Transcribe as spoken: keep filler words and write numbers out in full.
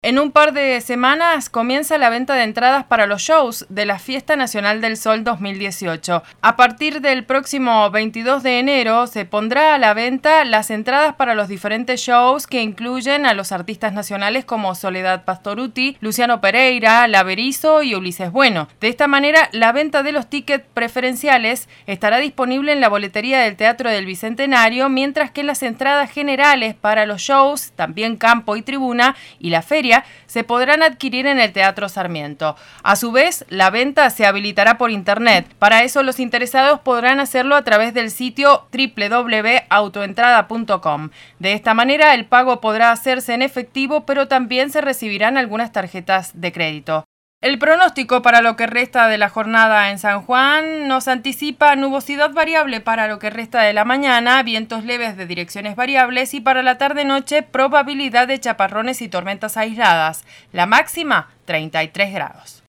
En un par de semanas comienza la venta de entradas para los shows de la Fiesta Nacional del Sol dos mil dieciocho. A partir del próximo veintidós de enero se pondrá a la venta las entradas para los diferentes shows que incluyen a los artistas nacionales como Soledad Pastorutti, Luciano Pereira, La Berizo y Ulises Bueno. De esta manera, la venta de los tickets preferenciales estará disponible en la boletería del Teatro del Bicentenario, mientras que las entradas generales para los shows, también campo y tribuna, y la feria, se podrán adquirir en el Teatro Sarmiento. A su vez, la venta se habilitará por internet. Para eso, los interesados podrán hacerlo a través del sitio doble u doble u doble u punto autoentrada punto com. De esta manera, el pago podrá hacerse en efectivo, pero también se recibirán algunas tarjetas de crédito. El pronóstico para lo que resta de la jornada en San Juan nos anticipa nubosidad variable para lo que resta de la mañana, vientos leves de direcciones variables y para la tarde-noche probabilidad de chaparrones y tormentas aisladas. La máxima, treinta y tres grados.